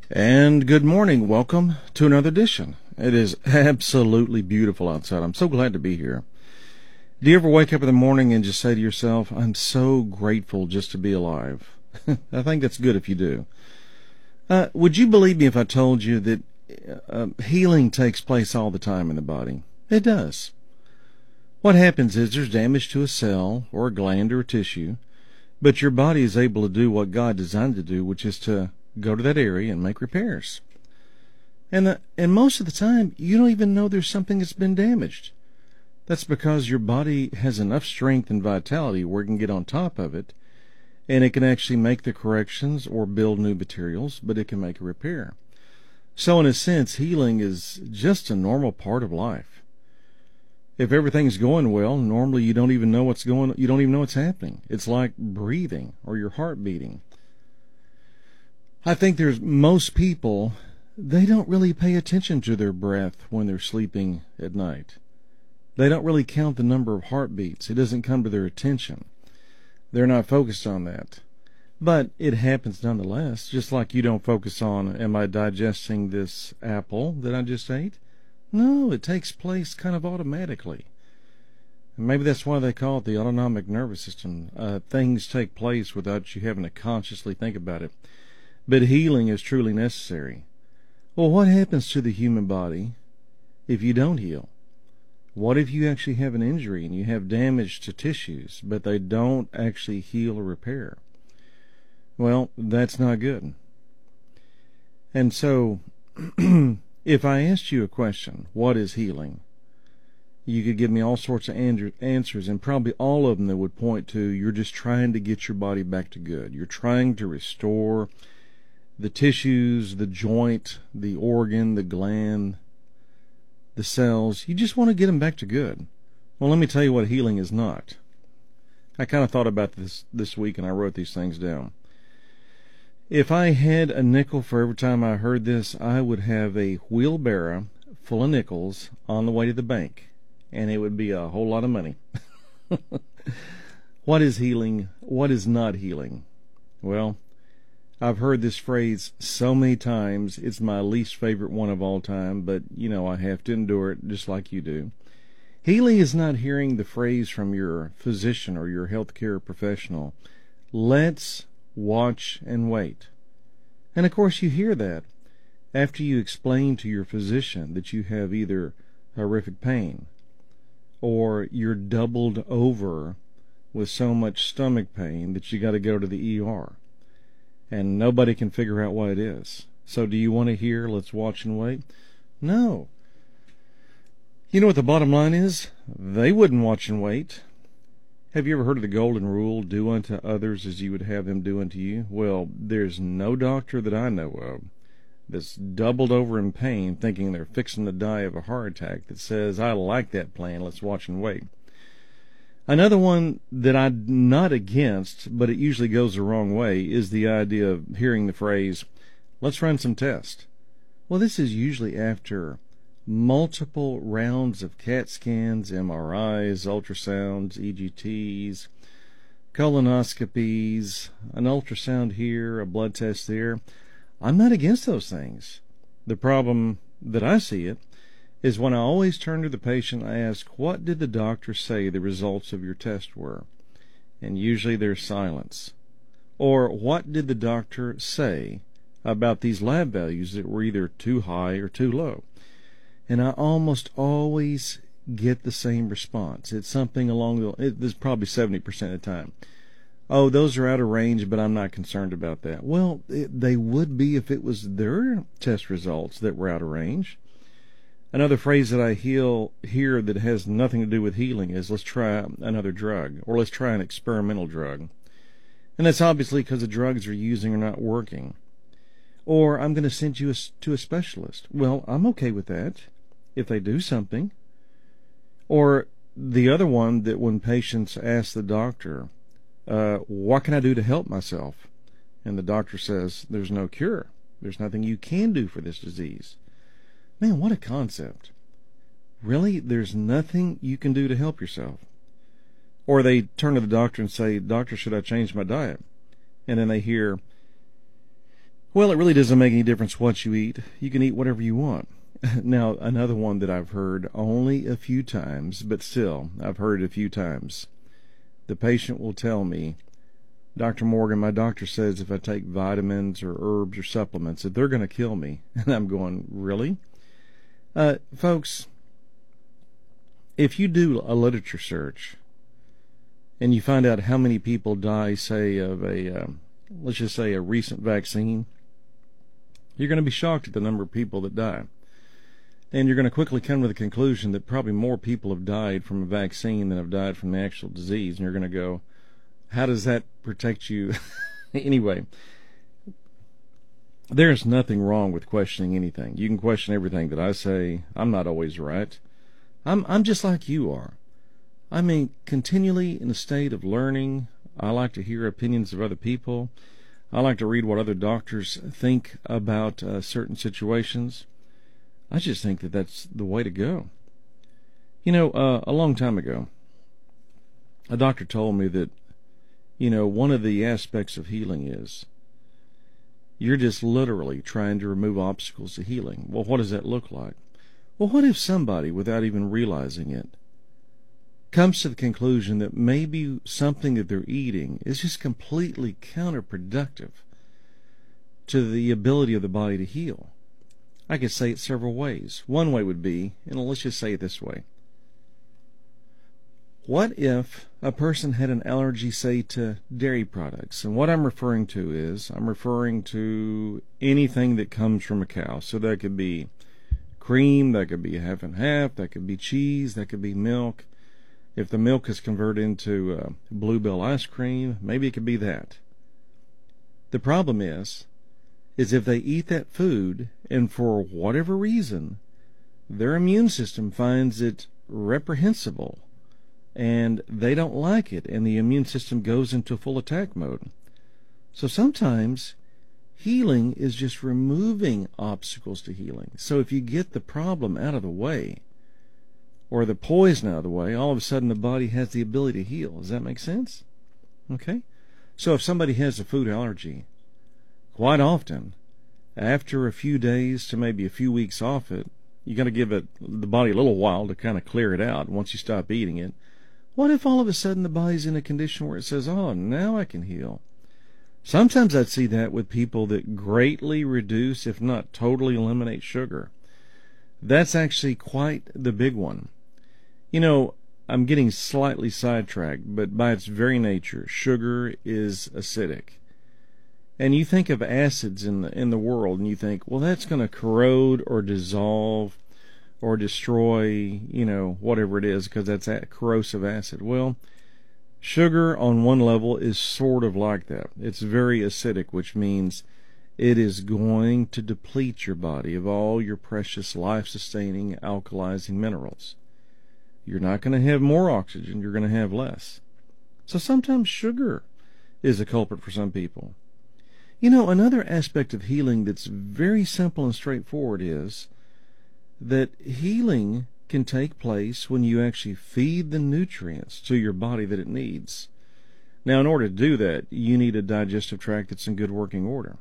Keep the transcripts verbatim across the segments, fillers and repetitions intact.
And good morning. Welcome to another edition. It is absolutely beautiful outside. I'm so glad to be here. Do you ever wake up in the morning and just say to yourself, I'm so grateful just to be alive? I think that's good if you do. Uh, would you believe me if I told you that uh, healing takes place all the time in the body? It does. What happens is there's damage to a cell or a gland or a tissue, but your body is able to do what God designed it to do, which is to go to that area and make repairs. And the, and most of the time, you don't even know there's something that's been damaged. That's because your body has enough strength and vitality where it can get on top of it, and it can actually make the corrections or build new materials, but it can make a repair. So in a sense, healing is just a normal part of life. If everything's going well, normally you don't even know what's going, you don't even know what's happening. It's like breathing or your heart beating. I think there's most people, they don't really pay attention to their breath when they're sleeping at night. They don't really count the number of heartbeats. It doesn't come to their attention. They're not focused on that. But it happens nonetheless, just like you don't focus on, am I digesting this apple that I just ate? No, it takes place kind of automatically. And maybe that's why they call it the autonomic nervous system. Uh, things take place without you having to consciously think about it. But healing is truly necessary. Well, what happens to the human body if you don't heal? What if you actually have an injury and you have damage to tissues, but they don't actually heal or repair? Well, that's not good. And so, if I asked you a question, what is healing? You could give me all sorts of answers, and probably all of them that would point to you're just trying to get your body back to good. You're trying to restore the tissues, the joint, the organ, the gland, the cells. You just want to get them back to good. Well, let me tell you what healing is not. I kind of thought about this this week, and I wrote these things down. If I had a nickel for every time I heard this, I would have a wheelbarrow full of nickels on the way to the bank, and it would be a whole lot of money. What is healing? What is not healing? Well, I've heard this phrase so many times, it's my least favorite one of all time, but, you know, I have to endure it just like you do. Healing is not hearing the phrase from your physician or your healthcare professional, let's watch and wait. And, of course, you hear that after you explain to your physician that you have either horrific pain or you're doubled over with so much stomach pain that you got to go to the E R. And nobody can figure out what it is. So do you want to hear, let's watch and wait? No. You know what the bottom line is? They wouldn't watch and wait. Have you ever heard of the golden rule, do unto others as you would have them do unto you? Well, there's no doctor that I know of that's doubled over in pain thinking they're fixing to die of a heart attack that says, I like that plan, let's watch and wait. Another one that I'm not against, but it usually goes the wrong way, is the idea of hearing the phrase, let's run some tests. Well, this is usually after multiple rounds of CAT scans, M R Is, ultrasounds, E G Ts, colonoscopies, an ultrasound here, a blood test there. I'm not against those things. The problem that I see it is when I always turn to the patient, I ask, what did the doctor say the results of your test were? And usually there's silence. Or what did the doctor say about these lab values that were either too high or too low? And I almost always get the same response. It's something along the, it, this is probably seventy percent of the time. Oh, those are out of range, but I'm not concerned about that. Well, it, they would be if it was their test results that were out of range. Another phrase that I heal, hear that has nothing to do with healing is, let's try another drug, or let's try an experimental drug. And that's obviously because the drugs they're using are not working. Or, I'm going to send you a, to a specialist. Well, I'm okay with that, if they do something. Or the other one that when patients ask the doctor, uh, what can I do to help myself? And the doctor says, there's no cure. There's nothing you can do for this disease. Man, what a concept. Really? There's nothing you can do to help yourself? Or they turn to the doctor and say, doctor, should I change my diet? And then they hear, Well, it really doesn't make any difference what you eat. You can eat whatever you want. Now, another one that I've heard only a few times, but still, I've heard it a few times. The patient will tell me, Doctor Morgan, my doctor says if I take vitamins or herbs or supplements that they're going to kill me. And I'm going, really? Uh, folks, if you do a literature search and you find out how many people die, say, of a, um, let's just say a recent vaccine, you're going to be shocked at the number of people that die. And you're going to quickly come to the conclusion that probably more people have died from a vaccine than have died from the actual disease. And you're going to go, how does that protect you? Anyway, there's nothing wrong with questioning anything. You can question everything that I say. I'm not always right. I'm I'm just like you are. I mean, continually in a state of learning. I like to hear opinions of other people. I like to read what other doctors think about uh, certain situations. I just think that that's the way to go. You know, uh, a long time ago, a doctor told me that, you know, one of the aspects of healing is you're just literally trying to remove obstacles to healing. Well, what does that look like? Well, what if somebody, without even realizing it, comes to the conclusion that maybe something that they're eating is just completely counterproductive to the ability of the body to heal? I could say it several ways. One way would be, and let's just say it this way. What if a person had an allergy, say, to dairy products? And what I'm referring to is, I'm referring to anything that comes from a cow. So that could be cream, that could be half and half, that could be cheese, that could be milk. If the milk is converted into uh, Bluebell ice cream, maybe it could be that. The problem is, is if they eat that food and for whatever reason their immune system finds it reprehensible and they don't like it and the immune system goes into full attack mode. So sometimes healing is just removing obstacles to healing. So if you get the problem out of the way or the poison out of the way, all of a sudden the body has the ability to heal. Does that make sense? Okay? So if somebody has a food allergy, quite often, after a few days to maybe a few weeks off it, you got to give it the body a little while to kind of clear it out once you stop eating it. What if all of a sudden the body's in a condition where it says, oh, now I can heal? Sometimes I'd see that with people that greatly reduce, if not totally eliminate sugar. That's actually quite the big one. You know, I'm getting slightly sidetracked, but by its very nature, sugar is acidic. And you think of acids in the in the world, and you think, well, that's going to corrode or dissolve or destroy, you know, whatever it is, because that's a corrosive acid. Well, sugar on one level is sort of like that. It's very acidic, which means it is going to deplete your body of all your precious life-sustaining alkalizing minerals. You're not going to have more oxygen, you're going to have less. So sometimes sugar is a culprit for some people. You know, another aspect of healing that's very simple and straightforward is that healing can take place when you actually feed the nutrients to your body that it needs. Now, in order to do that, you need a digestive tract that's in good working order.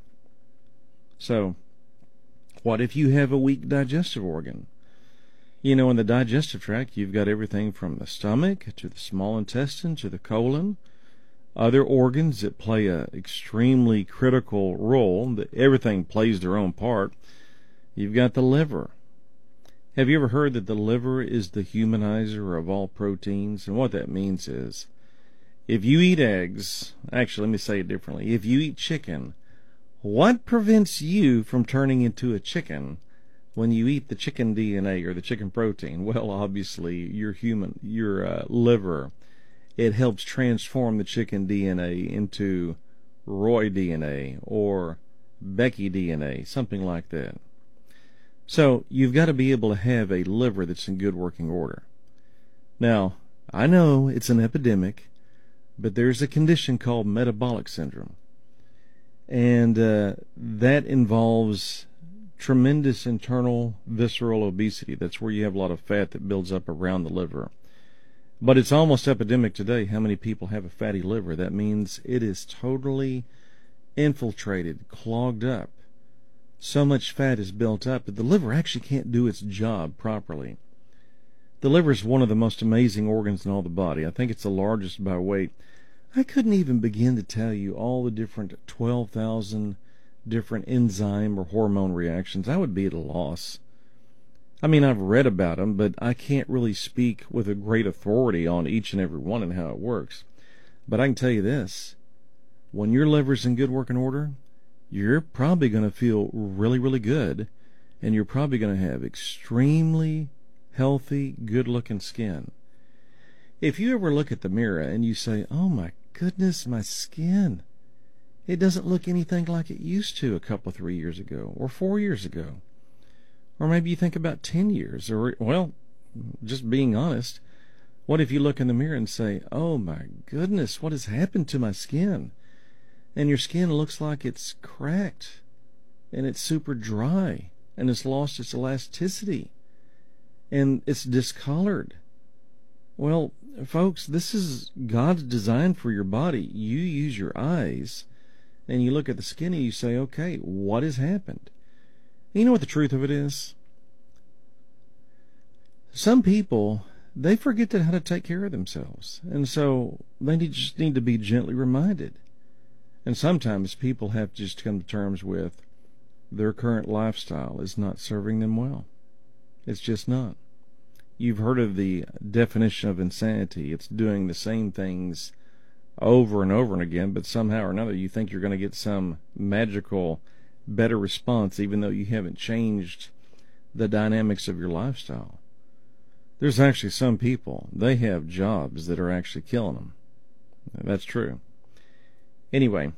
So, what if you have a weak digestive organ? You know, in the digestive tract, you've got everything from the stomach to the small intestine to the colon, other organs that play an extremely critical role. Everything plays their own part. You've got the liver. Have you ever heard that the liver is the humanizer of all proteins? And what that means is, if you eat eggs, actually let me say it differently, if you eat chicken, what prevents you from turning into a chicken when you eat the chicken D N A or the chicken protein? Well, obviously, your human, your uh, liver, it helps transform the chicken D N A into Roy D N A or Becky D N A, something like that. So you've got to be able to have a liver that's in good working order. Now, I know it's an epidemic, but there's a condition called metabolic syndrome. And uh, that involves tremendous internal visceral obesity. That's where you have a lot of fat that builds up around the liver. But it's almost epidemic today how many people have a fatty liver. That means it is totally infiltrated, clogged up so much fat is built up that the liver actually can't do its job properly. The liver is one of the most amazing organs in all the body. I think it's the largest by weight. I couldn't even begin to tell you all the different twelve thousand different enzyme or hormone reactions. I would be at a loss. I mean, I've read about them, but I can't really speak with a great authority on each and every one and how it works. But I can tell you this. When your liver's in good working order, you're probably going to feel really, really good, and you're probably going to have extremely healthy, good-looking skin. If you ever look at the mirror and you say, oh my goodness, my skin, it doesn't look anything like it used to a couple, three years ago, or four years ago. Or maybe you think about ten years, or, well, just being honest, what if you look in the mirror and say, oh my goodness, what has happened to my skin? And your skin looks like it's cracked, and it's super dry, and it's lost its elasticity, and it's discolored. Well, folks, this is God's design for your body. You use your eyes, and you look at the skin, and you say, okay, what has happened? You know what the truth of it is? Some people, they forget how to take care of themselves, and so they need, just need to be gently reminded. And sometimes people have to just come to terms with their current lifestyle is not serving them well. It's just not. You've heard of the definition of insanity. It's doing the same things over and over and again, but somehow or another you think you're going to get some magical better response even though you haven't changed the dynamics of your lifestyle. There's actually some people, they have jobs that are actually killing them. That's true. Anyway,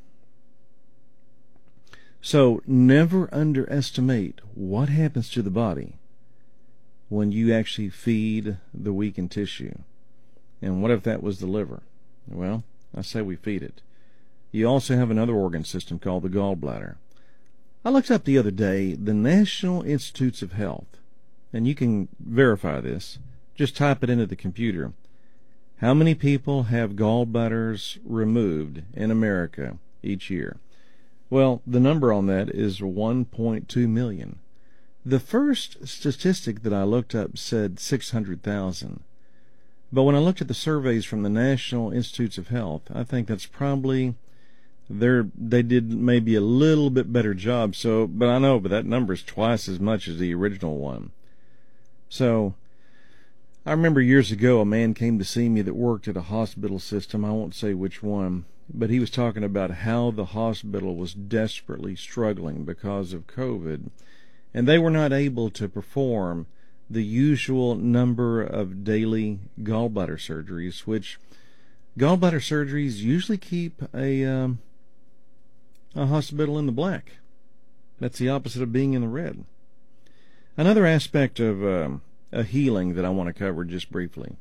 so never underestimate what happens to the body when you actually feed the weakened tissue. And what if that was the liver? Well, I say we feed it. You also have another organ system called the gallbladder. I looked up the other day the National Institutes of Health, and you can verify this. Just type it into the computer. How many people have gallbladders removed in America each year? Well, the number on that is one point two million. The first statistic that I looked up said six hundred thousand. But when I looked at the surveys from the National Institutes of Health, I think that's probably they're they did maybe a little bit better job. So, but I know, but that number is twice as much as the original one. So, I remember years ago a man came to see me that worked at a hospital system. I won't say which one, but he was talking about how the hospital was desperately struggling because of COVID, and they were not able to perform the usual number of daily gallbladder surgeries, which gallbladder surgeries usually keep a um, a hospital in the black. That's the opposite of being in the red. Another aspect of um, a healing that I want to cover just briefly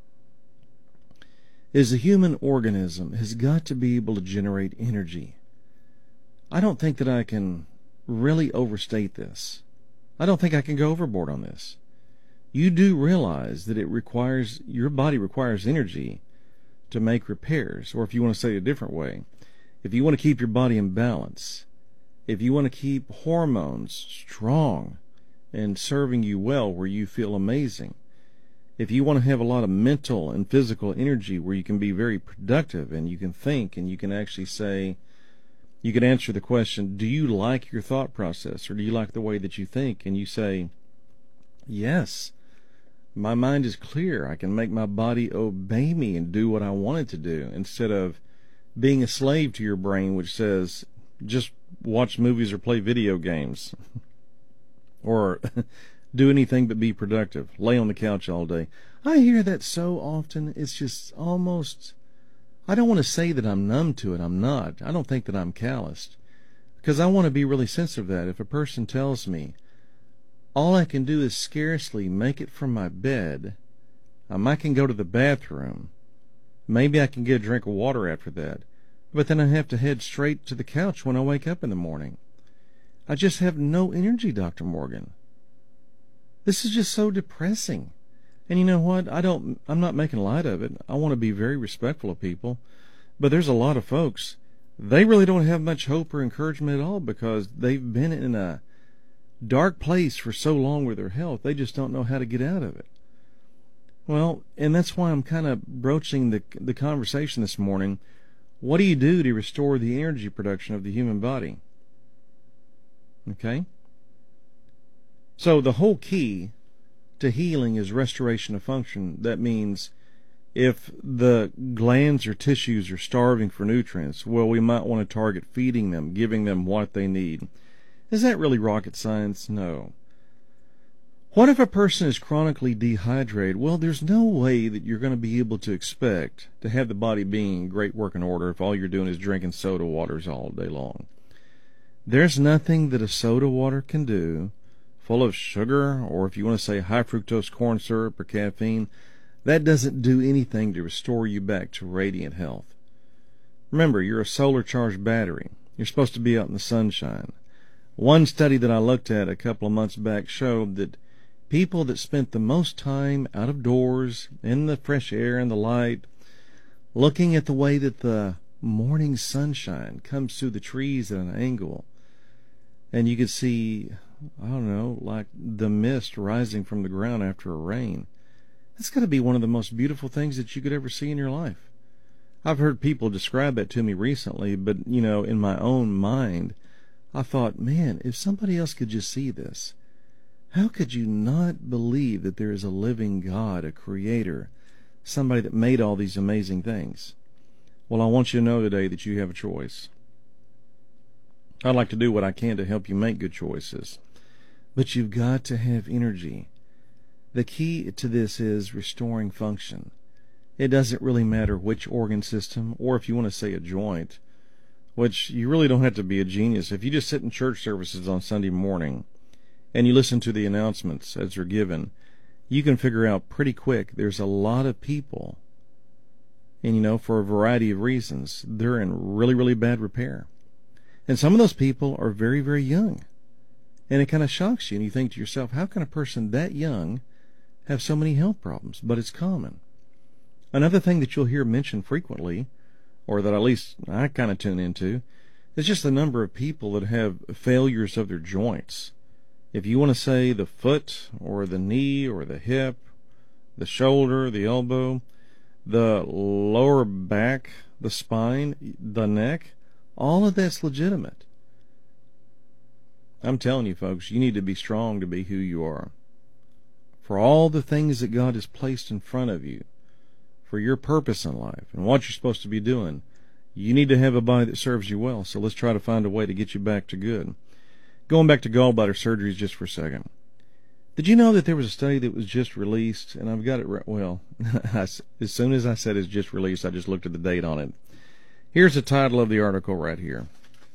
is the human organism has got to be able to generate energy. I don't think that I can really overstate this. I don't think I can go overboard on this. You do realize that it requires, your body requires energy to make repairs, or if you want to say it a different way, if you want to keep your body in balance, if you want to keep hormones strong and serving you well where you feel amazing, if you want to have a lot of mental and physical energy where you can be very productive and you can think and you can actually say, you can answer the question, do you like your thought process or do you like the way that you think? And you say, yes, my mind is clear. I can make my body obey me and do what I want it to do instead of being a slave to your brain which says, just watch movies or play video games or do anything but be productive, lay on the couch all day. I hear that so often. It's just almost, I don't want to say that I'm numb to it. I'm not. I don't think that I'm calloused because I want to be really sensitive to that. If a person tells me all I can do is scarcely make it from my bed, um, I can go to the bathroom, maybe I can get a drink of water after that, but then I have to head straight to the couch when I wake up in the morning. I just have no energy, Doctor Morgan. This is just so depressing. And you know what? I don't, I'm not making light of it. I want to be very respectful of people. But there's a lot of folks, they really don't have much hope or encouragement at all because they've been in a, dark place for so long with their health, they just don't know how to get out of it. Well, and that's why I'm kind of broaching the the conversation this morning. What do you do to restore the energy production of the human body? Okay? So the whole key to healing is restoration of function. That means if the glands or tissues are starving for nutrients, well, we might want to target feeding them, giving them what they need. Is that really rocket science? No. What if a person is chronically dehydrated? Well, there's no way that you're going to be able to expect to have the body being in great working order if all you're doing is drinking soda waters all day long. There's nothing that a soda water can do, full of sugar, or if you want to say high fructose corn syrup or caffeine, that doesn't do anything to restore you back to radiant health. Remember, you're a solar charged battery. You're supposed to be out in the sunshine. One study that I looked at a couple of months back showed that people that spent the most time out of doors, in the fresh air and the light, looking at the way that the morning sunshine comes through the trees at an angle, and you could see, I don't know, like the mist rising from the ground after a rain. That's got to be one of the most beautiful things that you could ever see in your life. I've heard people describe that to me recently, but, you know, in my own mind, I thought, man, if somebody else could just see this, how could you not believe that there is a living God, a creator, somebody that made all these amazing things? Well, I want you to know today that you have a choice. I'd like to do what I can to help you make good choices. But you've got to have energy. The key to this is restoring function. It doesn't really matter which organ system, or if you want to say a joint, which you really don't have to be a genius. If you just sit in church services on Sunday morning and you listen to the announcements as they're given, you can figure out pretty quick there's a lot of people, and you know, for a variety of reasons, they're in really, really bad repair. And some of those people are very, very young. And it kind of shocks you, and you think to yourself, how can a person that young have so many health problems? But it's common. Another thing that you'll hear mentioned frequently, or that at least I kind of tune into, is just the number of people that have failures of their joints. If you want to say the foot, or the knee, or the hip, the shoulder, the elbow, the lower back, the spine, the neck, all of that's legitimate. I'm telling you, folks, you need to be strong to be who you are. For all the things that God has placed in front of you, for your purpose in life, and what you're supposed to be doing, you need to have a body that serves you well. So let's try to find a way to get you back to good. Going back to gallbladder surgeries just for a second. Did you know that there was a study that was just released, and I've got it right, well, as soon as I said it's just released, I just looked at the date on it. Here's the title of the article right here.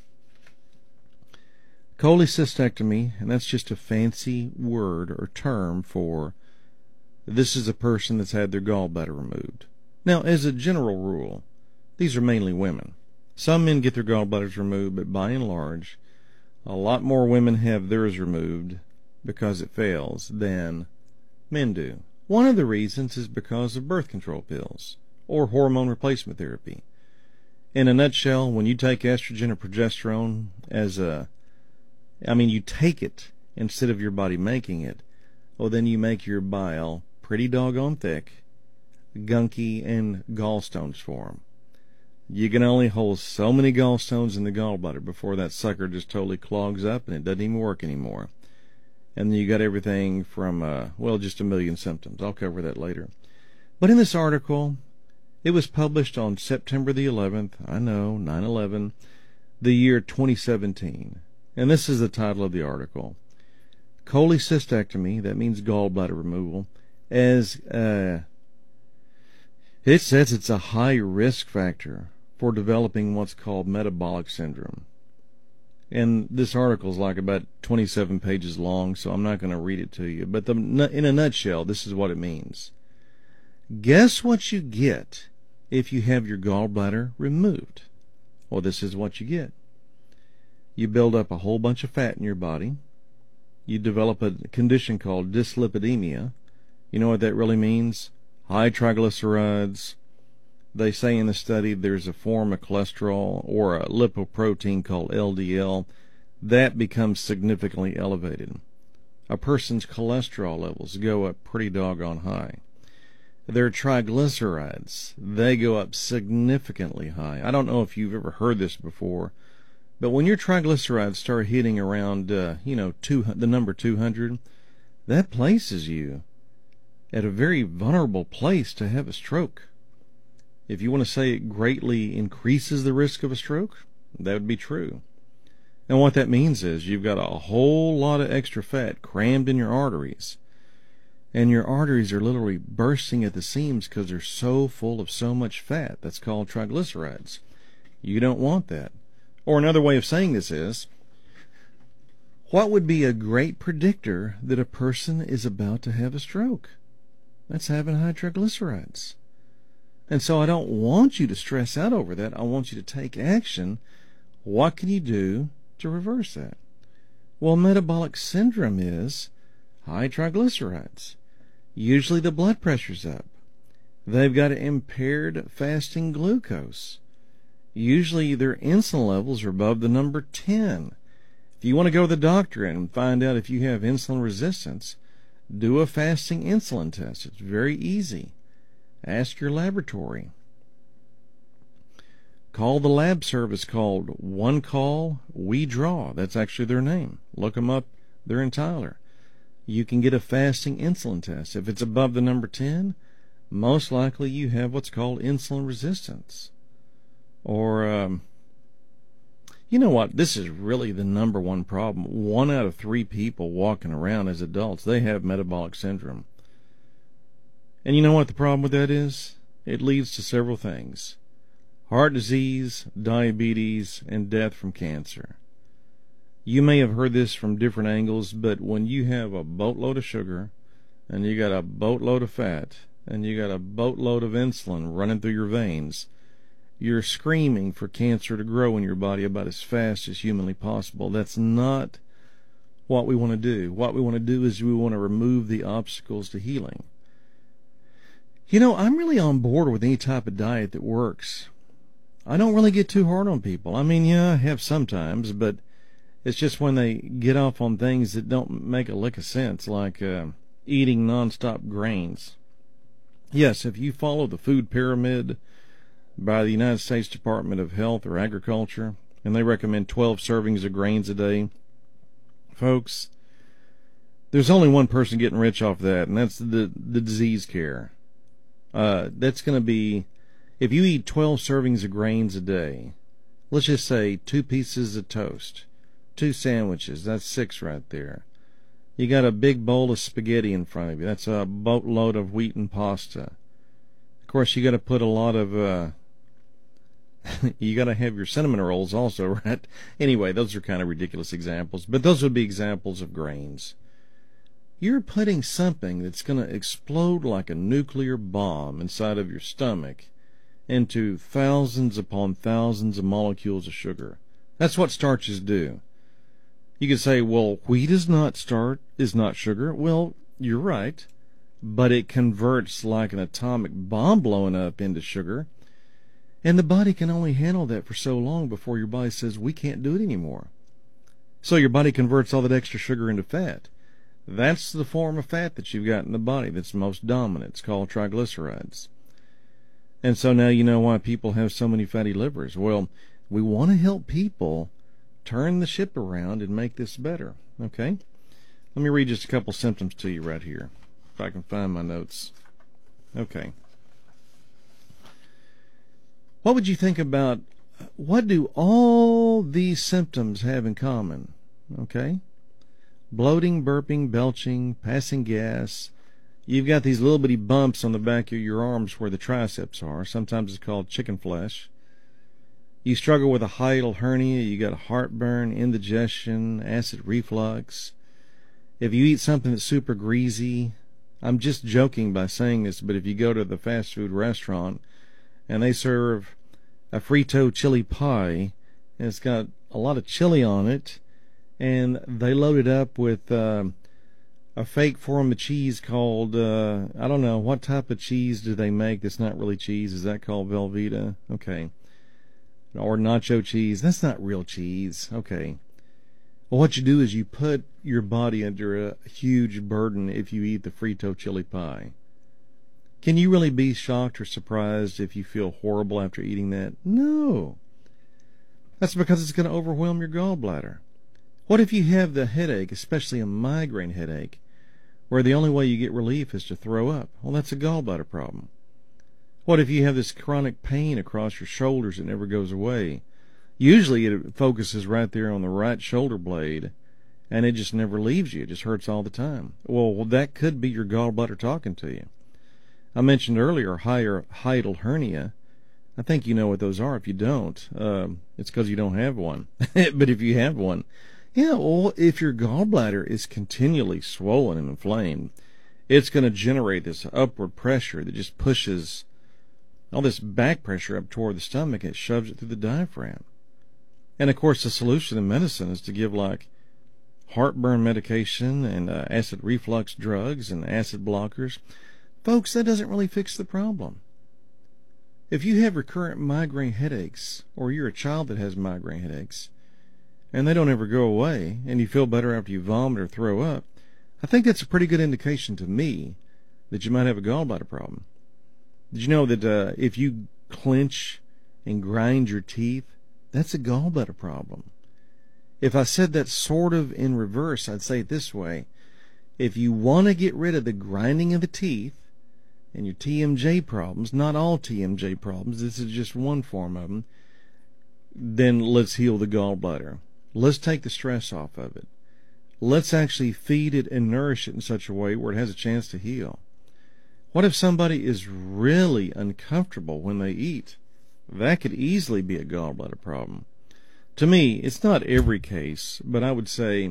Cholecystectomy, and that's just a fancy word or term for this is a person that's had their gallbladder removed. Now, as a general rule, these are mainly women. Some men get their gallbladders removed, but by and large, a lot more women have theirs removed because it fails than men do. One of the reasons is because of birth control pills or hormone replacement therapy. In a nutshell, when you take estrogen or progesterone as a, I mean, you take it instead of your body making it, well, then you make your bile pretty doggone thick, gunky, and gallstones form. You can only hold so many gallstones in the gallbladder before that sucker just totally clogs up and it doesn't even work anymore. And then you got everything from, uh, well, just a million symptoms. I'll cover that later. But in this article, it was published on September the eleventh, I know, nine eleven, the year twenty seventeen. And this is the title of the article. Cholecystectomy, that means gallbladder removal, as uh, it says it's a high risk factor for developing what's called metabolic syndrome. And this article is like about twenty-seven pages long, so I'm not going to read it to you. But the, in a nutshell, this is what it means. Guess what you get if you have your gallbladder removed? Well, this is what you get. You build up a whole bunch of fat in your body. You develop a condition called dyslipidemia. You know what that really means? High triglycerides. They say in the study there's a form of cholesterol or a lipoprotein called L D L that becomes significantly elevated. A person's cholesterol levels go up pretty doggone high. Their triglycerides, they go up significantly high. I don't know if you've ever heard this before, but when your triglycerides start hitting around, uh, you know, two, the number two hundred, that places you at a very vulnerable place to have a stroke. If you want to say it greatly increases the risk of a stroke, that would be true. And what that means is you've got a whole lot of extra fat crammed in your arteries, and your arteries are literally bursting at the seams because they're so full of so much fat. That's called triglycerides. You don't want that. Or another way of saying this is, what would be a great predictor that a person is about to have a stroke? That's having high triglycerides. And so I don't want you to stress out over that. I want you to take action. What can you do to reverse that? Well, metabolic syndrome is high triglycerides. Usually the blood pressure's up. They've got impaired fasting glucose. Usually their insulin levels are above the number ten. If you want to go to the doctor and find out if you have insulin resistance, do a fasting insulin test. It's very easy. Ask your laboratory. Call the lab service called One Call We Draw. That's actually their name. Look them up. They're in Tyler. You can get a fasting insulin test. If it's above the number ten, most likely you have what's called insulin resistance. Or, um, you know what? This is really the number one problem. One out of three people walking around as adults, they have metabolic syndrome. And you know what the problem with that is? It leads to several things. Heart disease, diabetes, and death from cancer. You may have heard this from different angles, but when you have a boatload of sugar, and you got a boatload of fat, and you got a boatload of insulin running through your veins, you're screaming for cancer to grow in your body about as fast as humanly possible. That's not what we want to do. What we want to do is we want to remove the obstacles to healing. You know, I'm really on board with any type of diet that works. I don't really get too hard on people. I mean, yeah, I have sometimes, but it's just when they get off on things that don't make a lick of sense, like uh, eating nonstop grains. Yes, if you follow the food pyramid by the United States Department of Health or Agriculture, and they recommend twelve servings of grains a day, folks, there's only one person getting rich off that, and that's the, the disease care. Uh, that's going to be, if you eat twelve servings of grains a day, let's just say two pieces of toast, two sandwiches, that's six right there. You got a big bowl of spaghetti in front of you. That's a boatload of wheat and pasta. Of course, you got to put a lot of, uh, you got to have your cinnamon rolls also, right? Anyway, those are kind of ridiculous examples, but those would be examples of grains. You're putting something that's going to explode like a nuclear bomb inside of your stomach into thousands upon thousands of molecules of sugar. That's what starches do. You could say, well, wheat is not starch, is not sugar. Well, you're right, but it converts like an atomic bomb blowing up into sugar, and the body can only handle that for so long before your body says, we can't do it anymore. So your body converts all that extra sugar into fat. That's the form of fat that you've got in the body that's most dominant. It's called triglycerides. And so now you know why people have so many fatty livers. Well, we want to help people turn the ship around and make this better. Okay? Let me read just a couple symptoms to you right here, if I can find my notes. Okay. What would you think about, what do all these symptoms have in common? Okay? Bloating, burping, belching, passing gas. You've got these little bitty bumps on the back of your arms where the triceps are. Sometimes it's called chicken flesh. You struggle with a hiatal hernia. You got heartburn, indigestion, acid reflux. If you eat something that's super greasy, I'm just joking by saying this, but if you go to the fast food restaurant and they serve a Frito chili pie and it's got a lot of chili on it, and they load it up with uh, a fake form of cheese called, uh, I don't know, what type of cheese do they make that's not really cheese? Is that called Velveeta? Okay. Or nacho cheese. That's not real cheese. Okay. Well, what you do is you put your body under a huge burden if you eat the Frito chili pie. Can you really be shocked or surprised if you feel horrible after eating that? No. That's because it's going to overwhelm your gallbladder. What if you have the headache, especially a migraine headache, where the only way you get relief is to throw up? Well, that's a gallbladder problem. What if you have this chronic pain across your shoulders that never goes away? Usually it focuses right there on the right shoulder blade, and it just never leaves you. It just hurts all the time. Well, that could be your gallbladder talking to you. I mentioned earlier higher hiatal hernia. I think you know what those are. If you don't, uh, it's because you don't have one. But if you have one, yeah, well, if your gallbladder is continually swollen and inflamed, it's going to generate this upward pressure that just pushes all this back pressure up toward the stomach. It shoves it through the diaphragm. And, of course, the solution in medicine is to give, like, heartburn medication and uh, acid reflux drugs and acid blockers. Folks, that doesn't really fix the problem. If you have recurrent migraine headaches, or you're a child that has migraine headaches, and they don't ever go away, and you feel better after you vomit or throw up, I think that's a pretty good indication to me that you might have a gallbladder problem. Did you know that uh, if you clench and grind your teeth, that's a gallbladder problem? If I said that sort of in reverse, I'd say it this way. If you want to get rid of the grinding of the teeth and your T M J problems, not all T M J problems, this is just one form of them, then let's heal the gallbladder. Let's take the stress off of it. Let's actually feed it and nourish it in such a way where it has a chance to heal. What if somebody is really uncomfortable when they eat? That could easily be a gallbladder problem. To me, it's not every case, but I would say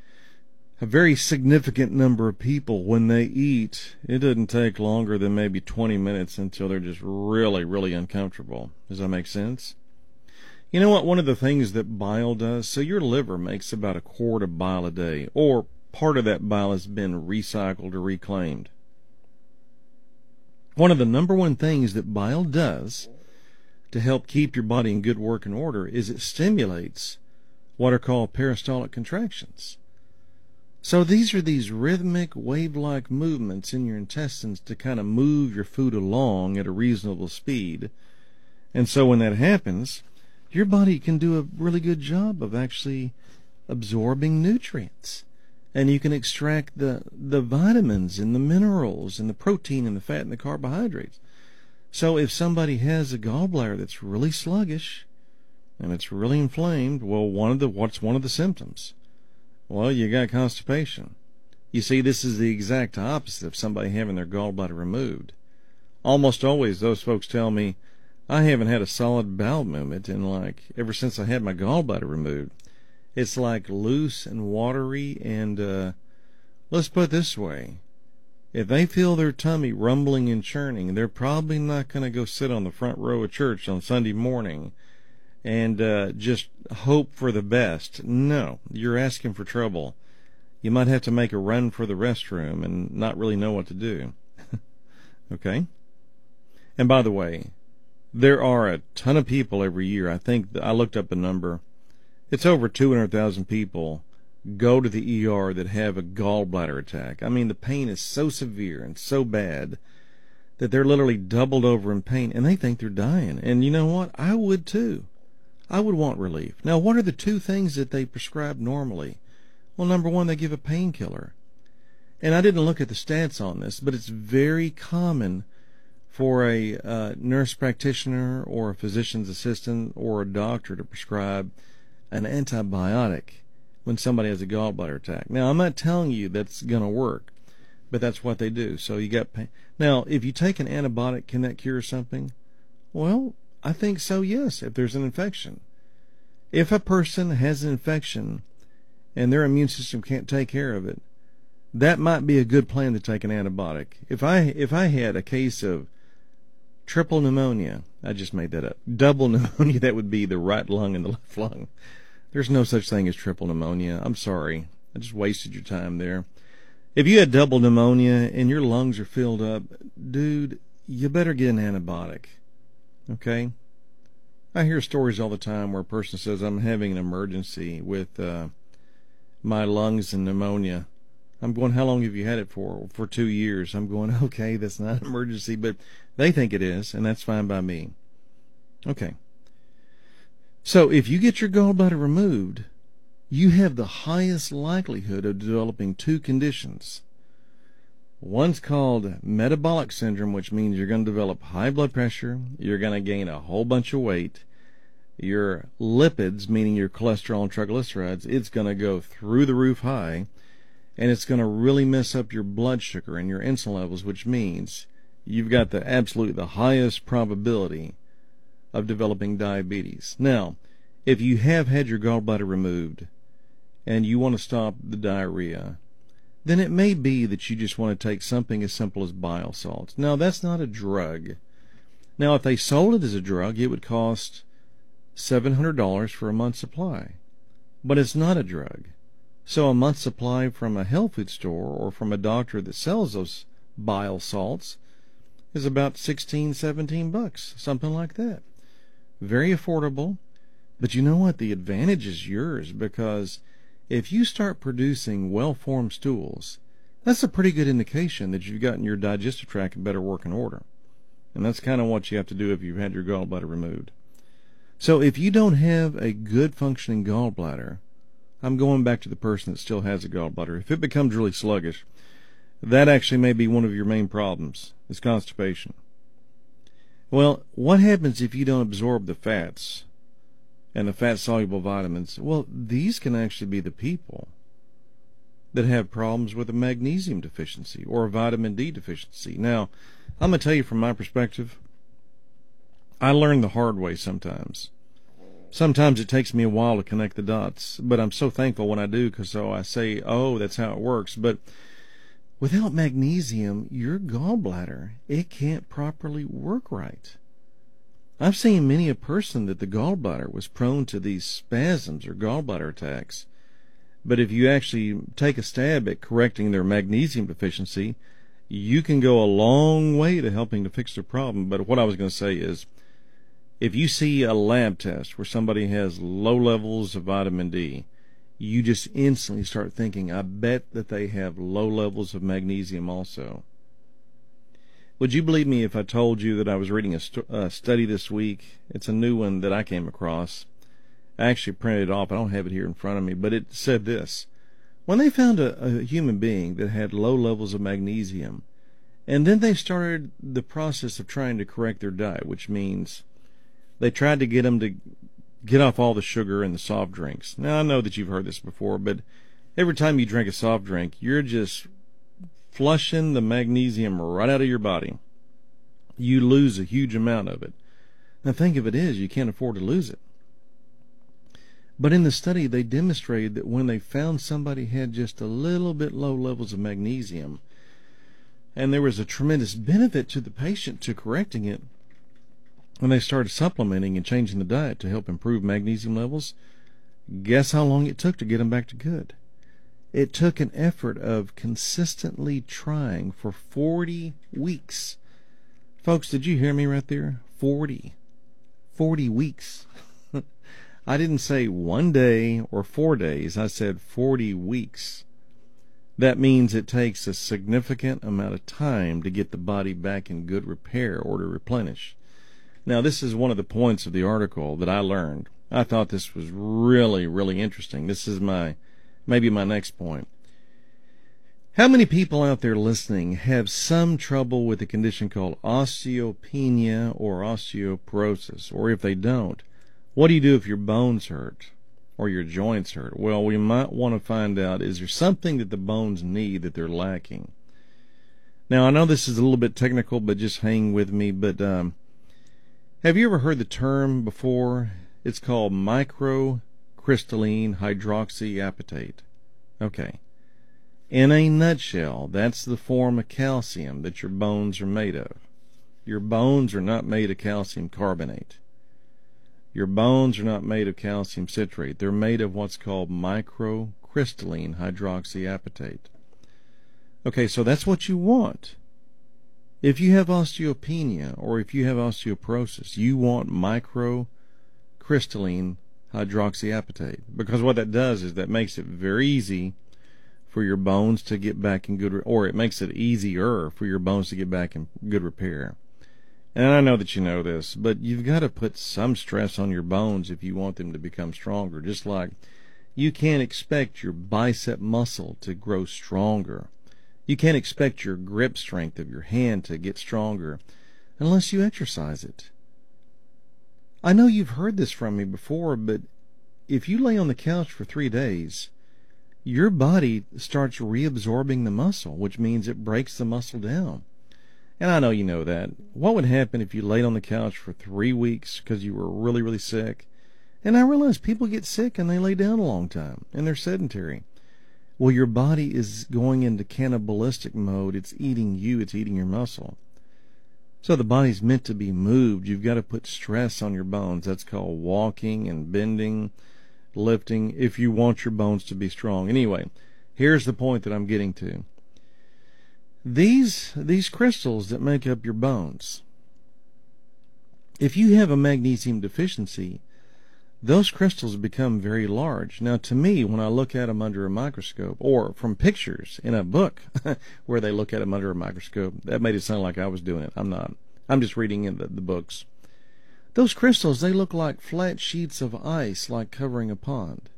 a very significant number of people, when they eat, it doesn't take longer than maybe twenty minutes until they're just really, really uncomfortable. Does that make sense? You know what? One of the things that bile does, so your liver makes about a quart of bile a day, or part of that bile has been recycled or reclaimed. One of the number one things that bile does to help keep your body in good working order is it stimulates what are called peristaltic contractions. So these are these rhythmic, wave-like movements in your intestines to kind of move your food along at a reasonable speed. And so when that happens, your body can do a really good job of actually absorbing nutrients. And you can extract the, the vitamins and the minerals and the protein and the fat and the carbohydrates. So if somebody has a gallbladder that's really sluggish and it's really inflamed, well, one of the what's one of the symptoms? Well, you got constipation. You see, this is the exact opposite of somebody having their gallbladder removed. Almost always those folks tell me, I haven't had a solid bowel movement in like ever since I had my gallbladder removed. It's like loose and watery, and uh, let's put it this way. If they feel their tummy rumbling and churning, they're probably not going to go sit on the front row of church on Sunday morning and uh, just hope for the best. No, you're asking for trouble. You might have to make a run for the restroom and not really know what to do. Okay? And by the way, there are a ton of people every year. I think I looked up a number. It's over two hundred thousand people go to the E R that have a gallbladder attack. I mean, the pain is so severe and so bad that they're literally doubled over in pain, and they think they're dying. And you know what? I would too. I would want relief. Now, what are the two things that they prescribe normally? Well, number one, they give a painkiller. And I didn't look at the stats on this, but it's very common for a uh, nurse practitioner or a physician's assistant or a doctor to prescribe an antibiotic when somebody has a gallbladder attack. Now, I'm not telling you that's going to work, but that's what they do. So you got pain. Now, if you take an antibiotic, can that cure something? Well, I think so, yes, if there's an infection. If a person has an infection and their immune system can't take care of it, that might be a good plan to take an antibiotic. If I if I had a case of triple pneumonia, I just made that up, double pneumonia, that would be the right lung and the left lung. There's no such thing as triple pneumonia. I'm sorry. I just wasted your time there. If you had double pneumonia and your lungs are filled up, dude, you better get an antibiotic. Okay? I hear stories all the time where a person says, I'm having an emergency with uh, my lungs and pneumonia. I'm going, how long have you had it for? For two years. I'm going, okay, that's not an emergency, but they think it is, and that's fine by me. Okay. So if you get your gallbladder removed, you have the highest likelihood of developing two conditions. One's called metabolic syndrome, which means you're going to develop high blood pressure, you're going to gain a whole bunch of weight, your lipids, meaning your cholesterol and triglycerides, it's going to go through the roof high, and it's going to really mess up your blood sugar and your insulin levels, which means you've got the absolute the highest probability of developing diabetes. Now, if you have had your gallbladder removed and you want to stop the diarrhea, then it may be that you just want to take something as simple as bile salts. Now, that's not a drug. Now, if they sold it as a drug, it would cost seven hundred dollars for a month's supply. But it's not a drug. So a month's supply from a health food store or from a doctor that sells those bile salts is about sixteen, seventeen bucks, something like that. Very affordable. But you know what? The advantage is yours, because if you start producing well-formed stools, that's a pretty good indication that you've gotten your digestive tract in better working order. And that's kind of what you have to do if you've had your gallbladder removed. So if you don't have a good functioning gallbladder, I'm going back to the person that still has a gallbladder. If it becomes really sluggish, that actually may be one of your main problems, is constipation. Well, what happens if you don't absorb the fats and the fat-soluble vitamins? Well, these can actually be the people that have problems with a magnesium deficiency or a vitamin D deficiency. Now, I'm going to tell you from my perspective, I learn the hard way sometimes. Sometimes it takes me a while to connect the dots, but I'm so thankful when I do, because so I say, oh, that's how it works. But without magnesium, your gallbladder, it can't properly work right. I've seen many a person that the gallbladder was prone to these spasms or gallbladder attacks. But if you actually take a stab at correcting their magnesium deficiency, you can go a long way to helping to fix their problem. But what I was going to say is, if you see a lab test where somebody has low levels of vitamin D, you just instantly start thinking, I bet that they have low levels of magnesium also. Would you believe me if I told you that I was reading a, st- a study this week? It's a new one that I came across. I actually printed it off. I don't have it here in front of me, but it said this. When they found a, a human being that had low levels of magnesium, and then they started the process of trying to correct their diet, which means they tried to get them to get off all the sugar and the soft drinks. Now, I know that you've heard this before, but every time you drink a soft drink, you're just flushing the magnesium right out of your body. You lose a huge amount of it. Now, think of it as you can't afford to lose it. But in the study, they demonstrated that when they found somebody had just a little bit low levels of magnesium, and there was a tremendous benefit to the patient to correcting it, when they started supplementing and changing the diet to help improve magnesium levels, guess how long it took to get them back to good? It took an effort of consistently trying for forty weeks. Folks, did you hear me right there? forty. forty weeks. I didn't say one day or four days. I said forty weeks. That means it takes a significant amount of time to get the body back in good repair or to replenish. Now, this is one of the points of the article that I learned. I thought this was really, really interesting. This is my, maybe my next point. How many people out there listening have some trouble with a condition called osteopenia or osteoporosis? Or if they don't, what do you do if your bones hurt or your joints hurt? Well, we might want to find out, is there something that the bones need that they're lacking? Now, I know this is a little bit technical, but just hang with me. But um, have you ever heard the term before? It's called microcrystalline hydroxyapatite. Okay. In a nutshell, that's the form of calcium that your bones are made of. Your bones are not made of calcium carbonate. Your bones are not made of calcium citrate. They're made of what's called microcrystalline hydroxyapatite. Okay, so that's what you want. If you have osteopenia or if you have osteoporosis, you want microcrystalline hydroxyapatite, because what that does is that makes it very easy for your bones to get back in good, re- or it makes it easier for your bones to get back in good repair. And I know that you know this, but you've got to put some stress on your bones if you want them to become stronger. Just like you can't expect your bicep muscle to grow stronger. You can't expect your grip strength of your hand to get stronger unless you exercise it. I know you've heard this from me before, but if you lay on the couch for three days, your body starts reabsorbing the muscle, which means it breaks the muscle down. And I know you know that. What would happen if you laid on the couch for three weeks because you were really, really sick? And I realize people get sick and they lay down a long time and they're sedentary. Well, your body is going into cannibalistic mode. It's eating you. It's eating your muscle. So the body's meant to be moved. You've got to put stress on your bones. That's called walking and bending, lifting, if you want your bones to be strong. Anyway, here's the point that I'm getting to. These, these crystals that make up your bones, if you have a magnesium deficiency, those crystals become very large. Now, to me, when I look at them under a microscope, or from pictures in a book where they look at them under a microscope, that made it sound like I was doing it. I'm not. I'm just reading in the, the books. Those crystals, they look like flat sheets of ice, like covering a pond.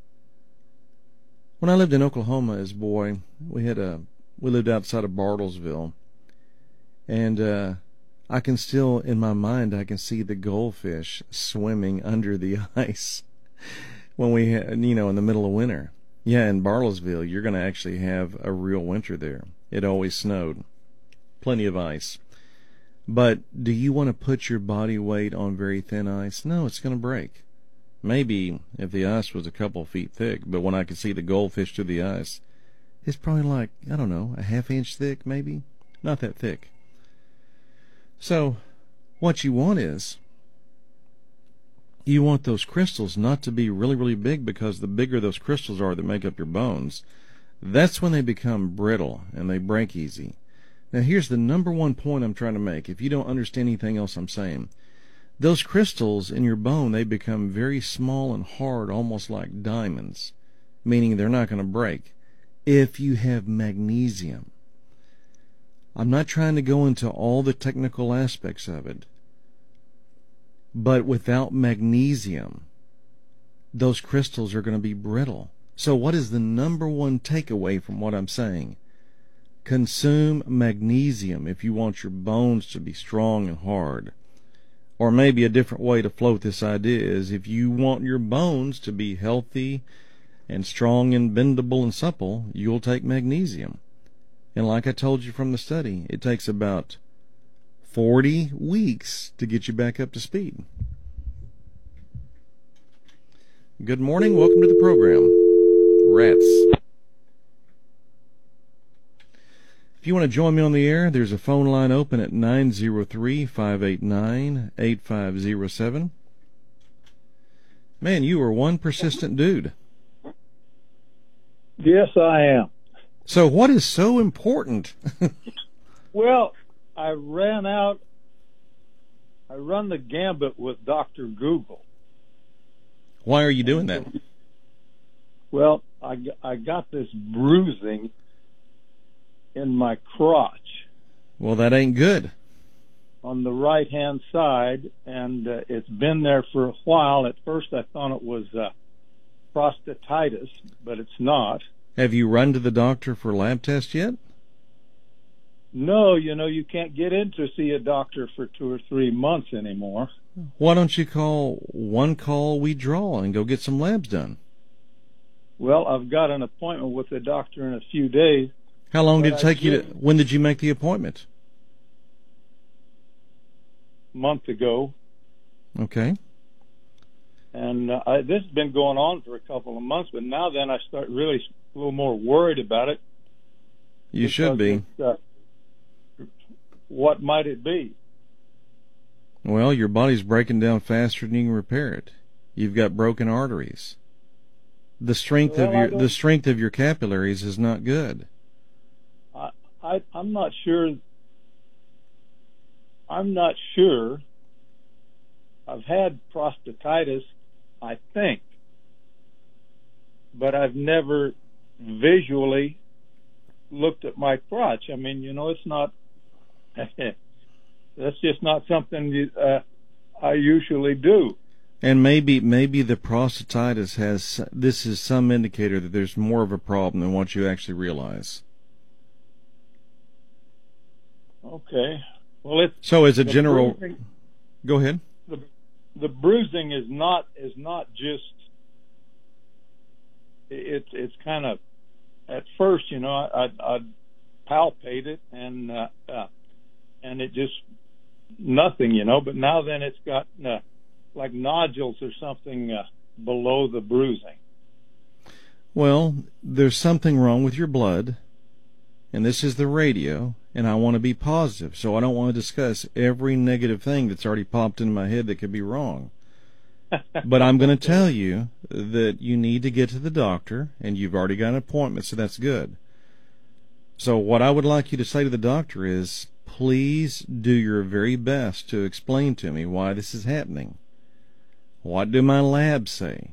When I lived in Oklahoma as a boy, we had a we lived outside of Bartlesville, and uh, I can still, in my mind, I can see the goldfish swimming under the ice when we, had, you know, in the middle of winter. Yeah, in Bartlesville, you're going to actually have a real winter there. It always snowed. Plenty of ice. But do you want to put your body weight on very thin ice? No, it's going to break. Maybe if the ice was a couple feet thick, but when I could see the goldfish through the ice, it's probably like, I don't know, a half inch thick maybe? Not that thick. So, what you want is, you want those crystals not to be really, really big, because the bigger those crystals are that make up your bones, that's when they become brittle and they break easy. Now, here's the number one point I'm trying to make. If you don't understand anything else I'm saying, those crystals in your bone, they become very small and hard, almost like diamonds, meaning they're not going to break if you have magnesium. I'm not trying to go into all the technical aspects of it, but without magnesium, those crystals are going to be brittle. So what is the number one takeaway from what I'm saying? Consume magnesium if you want your bones to be strong and hard. Or maybe a different way to float this idea is, if you want your bones to be healthy and strong and bendable and supple, you'll take magnesium. And like I told you from the study, it takes about forty weeks to get you back up to speed. Good morning. Welcome to the program. Rats. If you want to join me on the air, there's a phone line open at nine zero three, five eight nine, eight five zero seven. Man, you are one persistent dude. Yes, I am. So what is so important? Well, I ran out, I run the gambit with Doctor Google. Why are you doing that? Well, I, I got this bruising in my crotch. Well, that ain't good. On the right-hand side, and uh, it's been there for a while. At first, I thought it was uh, prostatitis, but it's not. Have you run to the doctor for a lab test yet? No, you know, you can't get in to see a doctor for two or three months anymore. Why don't you call One Call We Draw and go get some labs done? Well, I've got an appointment with the doctor in a few days. How long did it take you to, when did you make the appointment? A month ago. Okay. And uh, I, this has been going on for a couple of months, but now then I start really a little more worried about it. You should be. Uh, what might it be? Well, your body's breaking down faster than you can repair it. You've got broken arteries. The strength well, of your the strength of your capillaries is not good. I, I I'm not sure. I'm not sure. I've had prostatitis, I think, but I've never visually looked at my crotch. I mean, you know, it's not, that's just not something you, uh, I usually do. And maybe maybe the prostatitis has, this is some indicator that there's more of a problem than what you actually realize. Okay. Well, it's so as a general, bruising, go ahead. The, the bruising is not is not just. It's it's kind of, at first, you know, I I palpate it and uh, uh, and it just nothing, you know. But now then, it's got uh, like nodules or something uh, below the bruising. Well, there's something wrong with your blood, and this is the radio, and I want to be positive, so I don't want to discuss every negative thing that's already popped into my head that could be wrong. But I'm going to tell you that you need to get to the doctor, and you've already got an appointment, so that's good. So what I would like you to say to the doctor is, please do your very best to explain to me why this is happening. What do my labs say?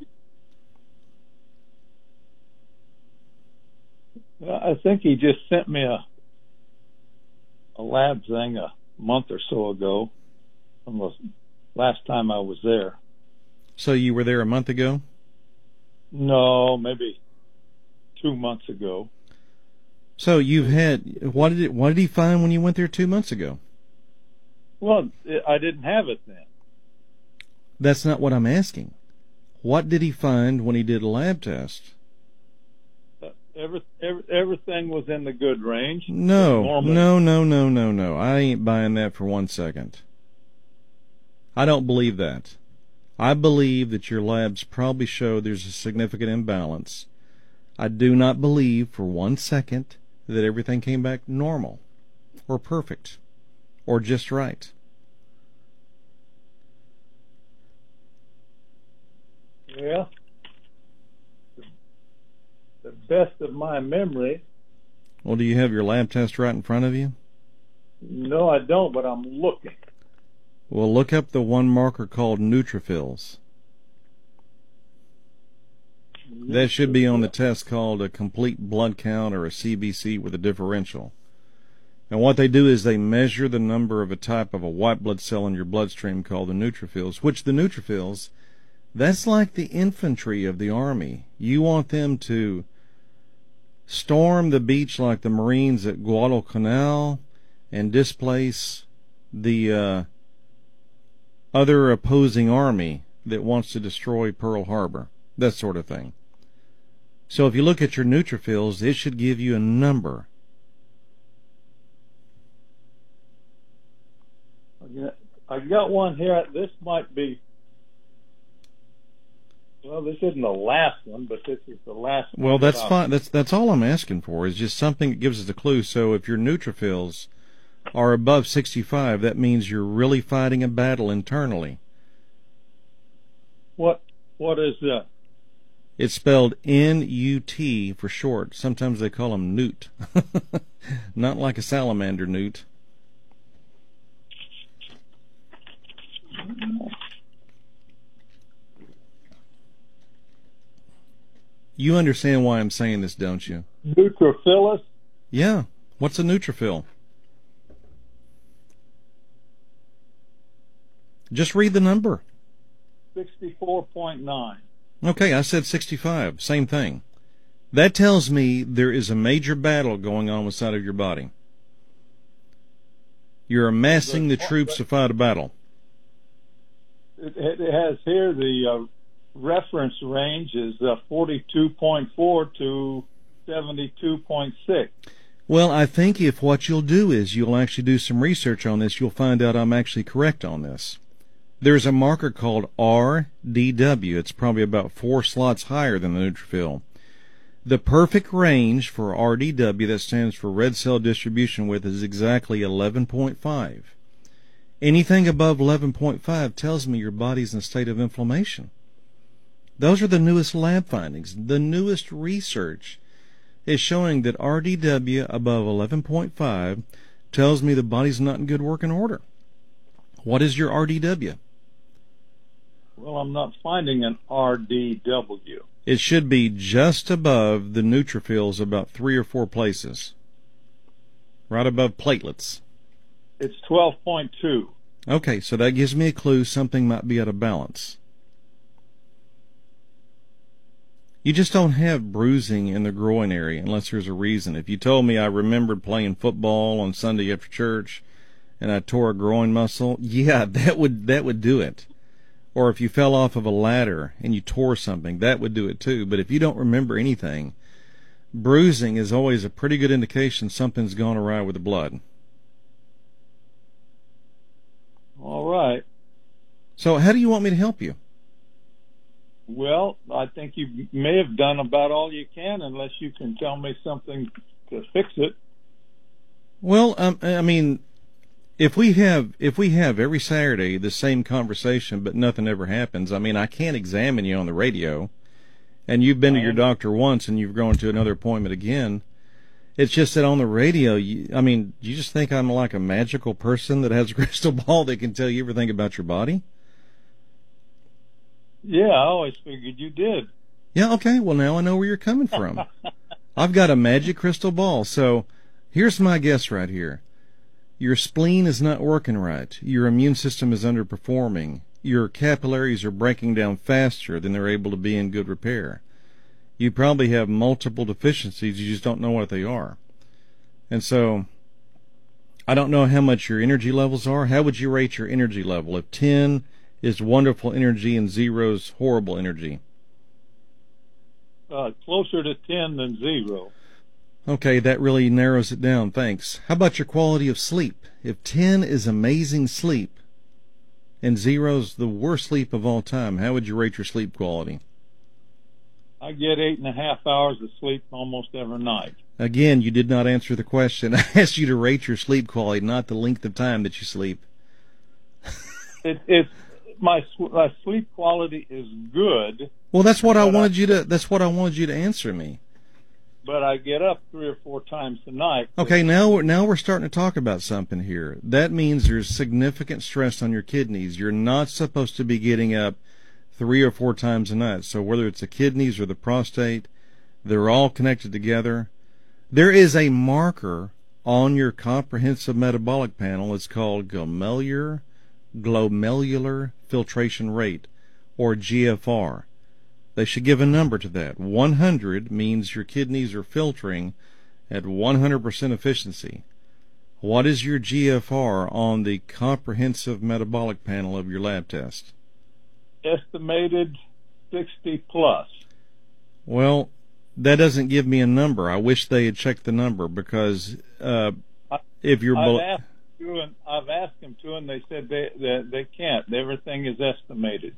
Well, I think he just sent me a a lab thing a month or so ago, from the last time I was there. So you were there a month ago? No, maybe two months ago. So you've had, what did it, what did he find when you went there two months ago? Well, it, I didn't have it then. That's not what I'm asking. What did he find when he did a lab test? Uh, every, every, everything was in the good range. No, no, no, no, no, no. I ain't buying that for one second. I don't believe that. I believe that your labs probably show there's a significant imbalance. I do not believe for one second that everything came back normal or perfect or just right. Yeah. The best of my memory. Well, do you have your lab test right in front of you? No, I don't, but I'm looking. Well, look up the one marker called neutrophils. That should be on the test called a complete blood count or a C B C with a differential. And what they do is they measure the number of a type of a white blood cell in your bloodstream called the neutrophils, which the neutrophils, that's like the infantry of the Army. You want them to storm the beach like the Marines at Guadalcanal and displace the uh, other opposing army that wants to destroy Pearl Harbor, that sort of thing. So if you look at your neutrophils, it should give you a number. I got one here. This might be, well, this isn't the last one, but this is the last one. Well, that's fine. That's that's all I'm asking for is just something that gives us a clue. So if your neutrophils are above sixty-five, that means you're really fighting a battle internally. What What is that? It's spelled N U T for short. Sometimes they call them newt. Not like a salamander newt. You understand why I'm saying this, don't you? Neutrophilus? Yeah. What's a neutrophil? Just read the number. sixty-four point nine. Okay, I said sixty-five. Same thing. That tells me there is a major battle going on inside of your body. You're amassing the troops to fight a battle. It, it has here the uh, reference range is uh, forty-two point four to seventy-two point six. Well, I think if what you'll do is you'll actually do some research on this, you'll find out I'm actually correct on this. There's a marker called R D W. It's probably about four slots higher than the neutrophil. The perfect range for R D W, that stands for red cell distribution width, is exactly eleven point five. Anything above eleven point five tells me your body's in a state of inflammation. Those are the newest lab findings. The newest research is showing that R D W above eleven point five tells me the body's not in good working order. What is your R D W? Well, I'm not finding an R D W. It should be just above the neutrophils, about three or four places. Right above platelets. It's twelve point two. Okay, so that gives me a clue something might be out of balance. You just don't have bruising in the groin area unless there's a reason. If you told me I remembered playing football on Sunday after church and I tore a groin muscle, yeah, that would that would do it. Or if you fell off of a ladder and you tore something, that would do it too. But if you don't remember anything, bruising is always a pretty good indication something's gone awry with the blood. All right. So how do you want me to help you? Well, I think you may have done about all you can, unless you can tell me something to fix it. Well, um, I mean, if we have if we have every Saturday the same conversation, but nothing ever happens, I mean, I can't examine you on the radio, and you've been to your doctor once, and you've gone to another appointment again. It's just that on the radio, you, I mean, you just think I'm like a magical person that has a crystal ball that can tell you everything about your body? Yeah, I always figured you did. Yeah, okay, well, now I know where you're coming from. I've got a magic crystal ball, so here's my guess right here. Your spleen is not working right. Your immune system is underperforming. Your capillaries are breaking down faster than they're able to be in good repair. You probably have multiple deficiencies, you just don't know what they are. And so, I don't know how much your energy levels are. How would you rate your energy level? If ten is wonderful energy and zero is horrible energy. Uh, closer to ten than zero. Okay, that really narrows it down, thanks. How about your quality of sleep? If ten is amazing sleep and zero's the worst sleep of all time, how would you rate your sleep quality? I get eight and a half hours of sleep almost every night. Again, you did not answer the question. I asked you to rate your sleep quality, not the length of time that you sleep. it, it's my, my sleep quality is good. Well, that's what I wanted I, you to. That's what I wanted you to answer me. But I get up three or four times a night. Okay, now we're now we're starting to talk about something here. That means there's significant stress on your kidneys. You're not supposed to be getting up three or four times a night. So whether it's the kidneys or the prostate, they're all connected together. There is a marker on your comprehensive metabolic panel. It's called glomerular glomerular filtration rate, or G F R. They should give a number to that. one hundred means your kidneys are filtering at one hundred percent efficiency. What is your G F R on the comprehensive metabolic panel of your lab test? Estimated sixty plus. Well, that doesn't give me a number. I wish they had checked the number, because uh, I, if you're... I've below... asked you and I've asked them to, and they said they, they, they can't. Everything is estimated.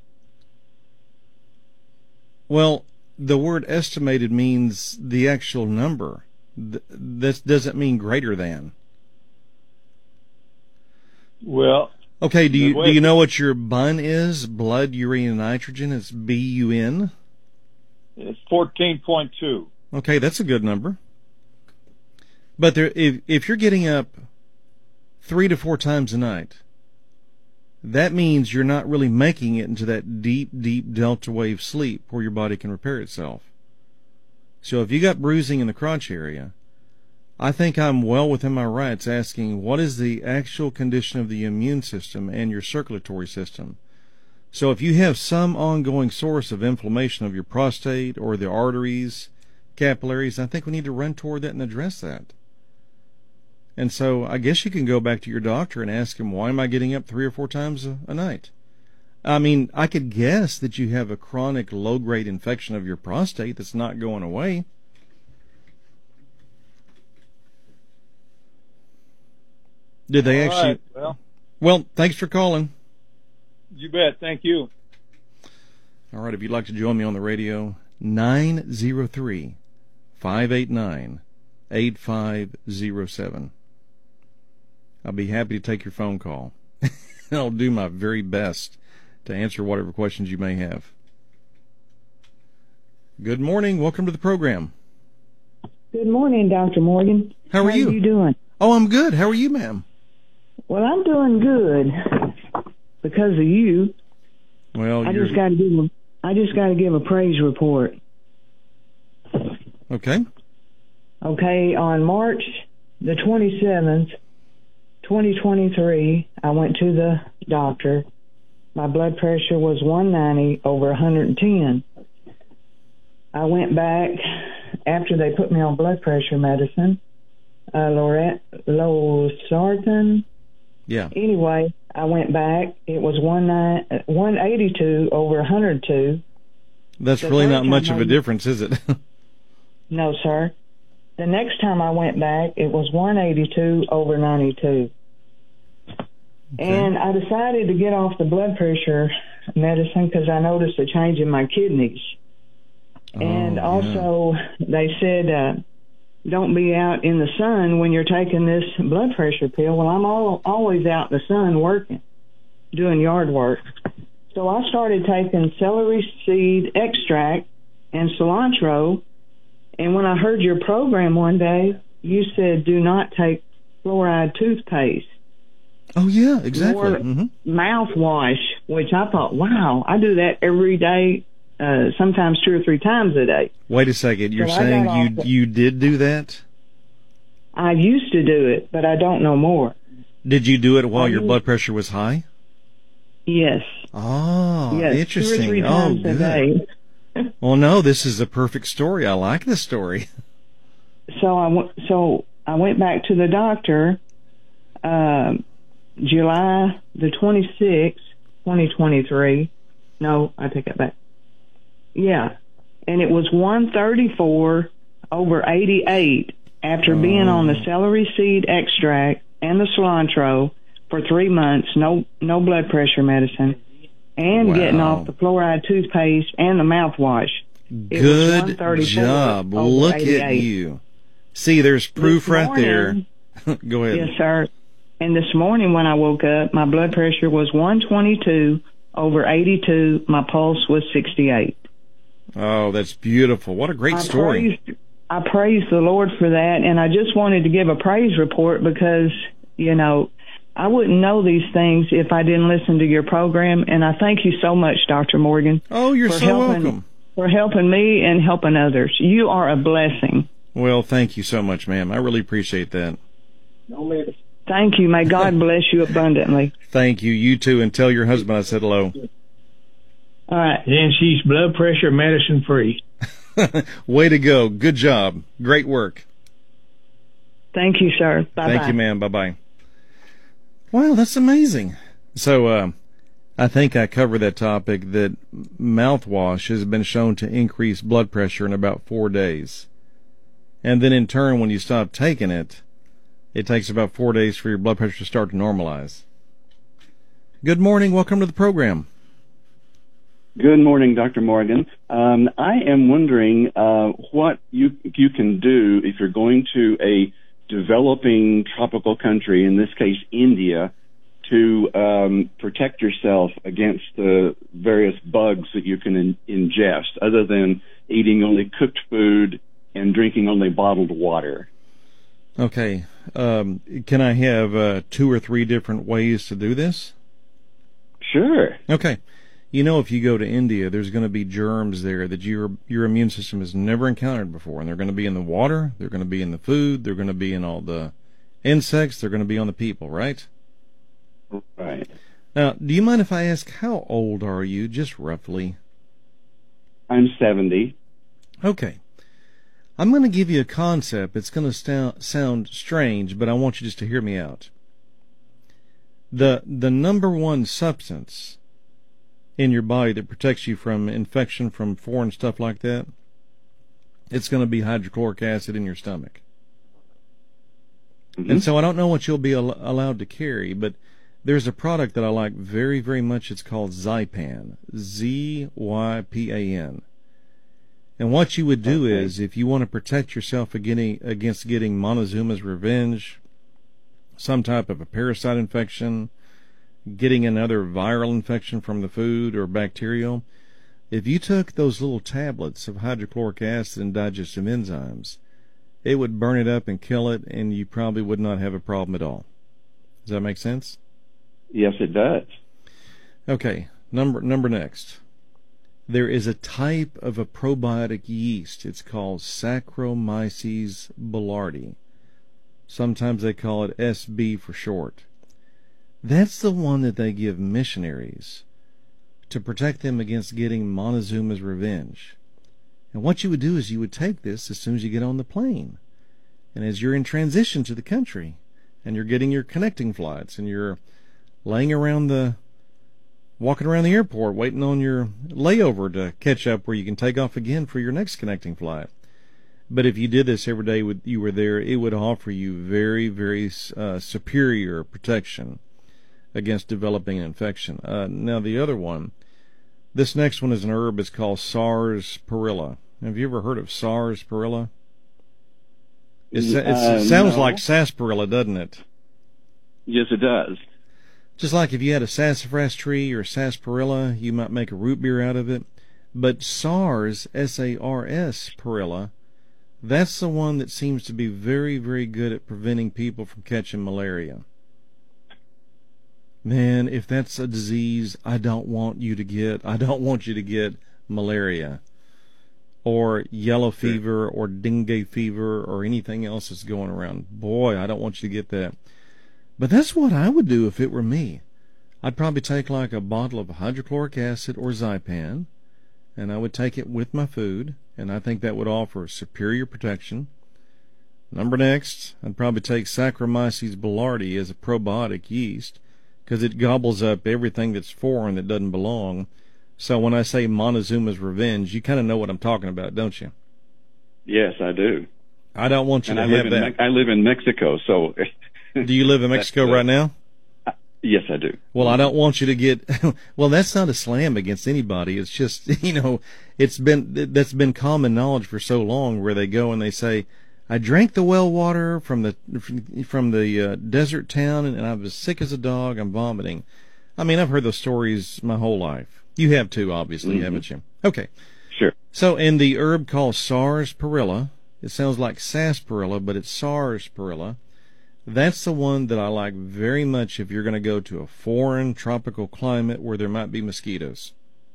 Well, the word estimated means the actual number. Th- this doesn't mean greater than. Well... Okay, do you do you know what your B U N is? Blood, urea, nitrogen. It's B U N. It's fourteen point two. Okay, that's a good number. But there, if if you're getting up three to four times a night, that means you're not really making it into that deep, deep delta wave sleep where your body can repair itself. So if you got bruising in the crotch area, I think I'm well within my rights asking what is the actual condition of the immune system and your circulatory system. So if you have some ongoing source of inflammation of your prostate or the arteries, capillaries, I think we need to run toward that and address that. And so I guess you can go back to your doctor and ask him, why am I getting up three or four times a, a night? I mean, I could guess that you have a chronic low-grade infection of your prostate that's not going away. Did they All actually? Right, well, well, thanks for calling. You bet. Thank you. All right, if you'd like to join me on the radio, nine zero three, five eight nine, eight five zero seven. I'll be happy to take your phone call. I'll do my very best to answer whatever questions you may have. Good morning. Welcome to the program. Good morning, Doctor Morgan. How are you? How are you doing? Oh, I'm good. How are you, ma'am? Well, I'm doing good because of you. Well, I you're just got to give a, I just got to give a praise report. okay. Okay, on March the twenty-seventh, twenty twenty-three, I went to the doctor. My blood pressure was one ninety over one hundred ten. I went back after they put me on blood pressure medicine, uh, Loret, Losartan. Yeah. Anyway, I went back. It was one nine, one eighty-two over one hundred two. That's The really third not much time of a I- difference, is it? No, sir. The next time I went back, it was one eighty-two over ninety-two. And I decided to get off the blood pressure medicine because I noticed a change in my kidneys. Oh, And yeah. also, they said, uh, don't be out in the sun when you're taking this blood pressure pill. Well, I'm all, always out in the sun working, doing yard work. So I started taking celery seed extract and cilantro. And when I heard your program one day, you said do not take fluoride toothpaste. Oh, yeah, exactly. Or hmm mouthwash, which I thought, wow, I do that every day, uh, sometimes two or three times a day. Wait a second. You're So I saying got you off the- you did do that? I used to do it, but I don't know more. Did you do it while I your used- blood pressure was high? Yes. Oh, Yes. interesting. Two or three oh, times a good. day. Well, no, this is a perfect story. I like this story. So I went, so I went back to the doctor, um, July the twenty-sixth, twenty twenty-three. No, I take it back. Yeah. And it was one thirty-four over eighty-eight after Oh. being on the celery seed extract and the cilantro for three months, no, no blood pressure medicine, and Wow. getting off the fluoride toothpaste and the mouthwash. It was Good one thirty-four job. over Look at eighty-eight. you. See, there's proof This right there. morning- Go ahead. Yes, sir. And this morning when I woke up, my blood pressure was one twenty-two over eighty-two. My pulse was sixty-eight. Oh, that's beautiful. What a great I story. praise, I praise the Lord for that, and I just wanted to give a praise report because, you know, I wouldn't know these things if I didn't listen to your program, and I thank you so much, Doctor Morgan, Oh, you're for so helping, welcome. for helping me and helping others. You are a blessing. Well, thank you so much, ma'am. I really appreciate that. Thank you. May God bless you abundantly. Thank you. You too. And tell your husband I said hello. All right. And she's blood pressure medicine free. Way to go. Good job. Great work. Thank you, sir. Bye-bye. Thank you, ma'am. Bye-bye. Wow, that's amazing. So, uh, I think I covered that topic that mouthwash has been shown to increase blood pressure in about four days. And then in turn, when you stop taking it, it takes about four days for your blood pressure to start to normalize. Good morning. Welcome to the program. Good morning, Doctor Morgan. Um, I am wondering uh, what you you can do if you're going to a developing tropical country, in this case India, to um, protect yourself against the various bugs that you can in- ingest, other than eating only cooked food and drinking only bottled water. Okay. Um, can I have uh, two or three different ways to do this? Sure. Okay. You know, if you go to India, there's going to be germs there that your your immune system has never encountered before, and they're going to be in the water, they're going to be in the food, they're going to be in all the insects, they're going to be on the people, right? Right. Now, do you mind if I ask, how old are you, just roughly? I'm seventy. Okay. I'm going to give you a concept. It's going to sta- sound strange, but I want you just to hear me out. The the number one substance in your body that protects you from infection from foreign stuff like that, it's going to be hydrochloric acid in your stomach. Mm-hmm. And so I don't know what you'll be al- allowed to carry, but there's a product that I like very, very much. It's called Zypan, Z Y P A N. And what you would do Okay. is, if you want to protect yourself against, against getting Montezuma's revenge, some type of a parasite infection, getting another viral infection from the food or bacterial, if you took those little tablets of hydrochloric acid and digestive enzymes, it would burn it up and kill it, and you probably would not have a problem at all. Does that make sense? Yes, it does. Okay. Number number next. There is a type of a probiotic yeast. It's called Saccharomyces boulardii. Sometimes they call it S B for short. That's the one that they give missionaries to protect them against getting Montezuma's revenge. And what you would do is you would take this as soon as you get on the plane. And as you're in transition to the country, and you're getting your connecting flights, and you're laying around the, walking around the airport, waiting on your layover to catch up where you can take off again for your next connecting flight. But if you did this every day you were there, it would offer you very, very uh, superior protection against developing an infection. Uh, now, the other one, this next one is an herb. It's called sarsaparilla. Have you ever heard of sarsaparilla? It's, it's, uh, it sounds no. like sarsaparilla, doesn't it? Yes, it does. Just like if you had a sassafras tree or sarsaparilla, you might make a root beer out of it. But SARS, S A R S, parilla, that's the one that seems to be very, very good at preventing people from catching malaria. Man, if that's a disease I don't want you to get, I don't want you to get malaria or yellow fever or dengue fever or anything else that's going around. Boy, I don't want you to get that. But that's what I would do if it were me. I'd probably take like a bottle of hydrochloric acid or Zypan, and I would take it with my food, and I think that would offer superior protection. Number next, I'd probably take Saccharomyces boulardii as a probiotic yeast, because it gobbles up everything that's foreign that doesn't belong. So when I say Montezuma's revenge, you kind of know what I'm talking about, don't you? Yes, I do. I don't want you and to I have live in that. Me- I live in Mexico, so... Do you live in Mexico uh, right now? Uh, yes, I do. Well, I don't want you to get, well, that's not a slam against anybody. It's just, you know, it's been, that's been common knowledge for so long where they go and they say, I drank the well water from the, from the uh, desert town and I was sick as a dog. I'm vomiting. I mean, I've heard those stories my whole life. You have too, obviously, mm-hmm. haven't you? Okay. Sure. So, in the herb called sarsaparilla, it sounds like sarsaparilla, but it's sarsaparilla. That's the one that I like very much if you're going to go to a foreign tropical climate where there might be mosquitoes.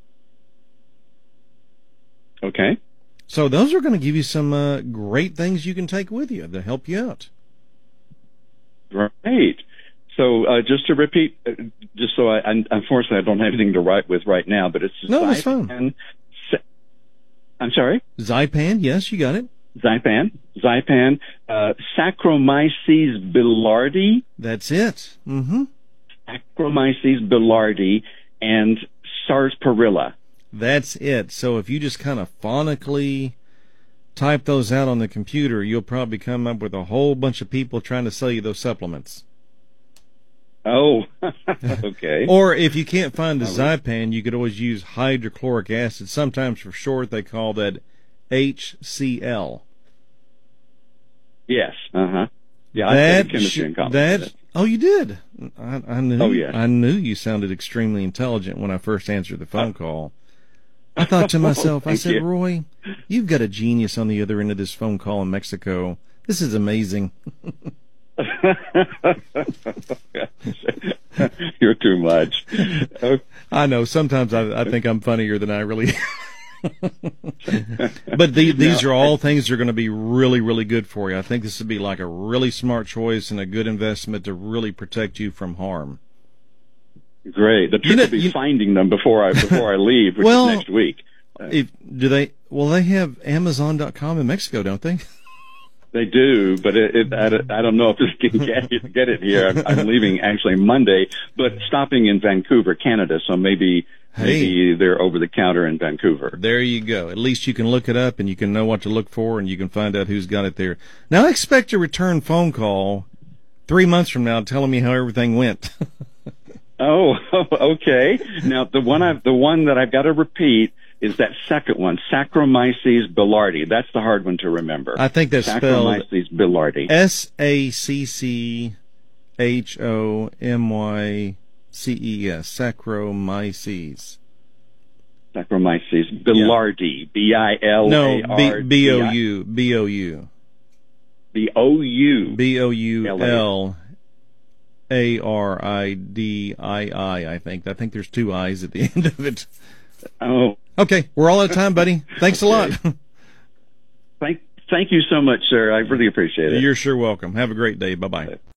Okay. So those are going to give you some uh, great things you can take with you to help you out. Great. So uh, just to repeat, uh, just so I, I, unfortunately I don't have anything to write with right now, but it's no, that's fine. And, I'm sorry? Zypan, yes, you got it. Zypan, Zypan, uh, Saccharomyces boulardii. That's it. Mm-hmm. Saccharomyces boulardii and sarsaparilla. That's it. So if you just kind of phonically type those out on the computer, you'll probably come up with a whole bunch of people trying to sell you those supplements. Oh, okay. Or if you can't find the Zypan, you could always use hydrochloric acid. Sometimes for short they call that H C L. Yes. Uh huh. Yeah, I that studied chemistry in college. That oh, you did. I, I knew. Oh, yes. I knew you sounded extremely intelligent when I first answered the phone call. I thought to myself, I said, you. Roy, you've got a genius on the other end of this phone call in Mexico. This is amazing. You're too much. Okay. I know. Sometimes I, I think I'm funnier than I really But the, these no, are all I, things that are going to be really, really good for you. I think this would be like a really smart choice and a good investment to really protect you from harm. Great. The trick you know, will be you, finding them before I before I leave, which well, is next week. Uh, if, do they? Well, they have Amazon dot com in Mexico, don't they? They do, but it, it, I, I don't know if this can get it, get it here. I'm, I'm leaving actually Monday, but stopping in Vancouver, Canada, so maybe hey, maybe they're over the counter in Vancouver. There you go. At least you can look it up and you can know what to look for and you can find out who's got it there. Now, I expect a return phone call three months from now telling me how everything went. Oh, okay. Now, the one I've, the one that I've got to repeat is that second one, Saccharomyces boulardii. That's the hard one to remember. I think that's spelled Saccharomyces boulardii. S A C C H O M Y C E S. Saccharomyces. Saccharomyces boulardii. B I L A R. No, B O U. B O U. B O U. B O U L A R I D I I, I think. I think there's two I's at the end of it. Oh. Okay, we're all out of time, buddy. Thanks a lot. Thank, thank you so much, sir. I really appreciate it. You're sure welcome. Have a great day. Bye-bye.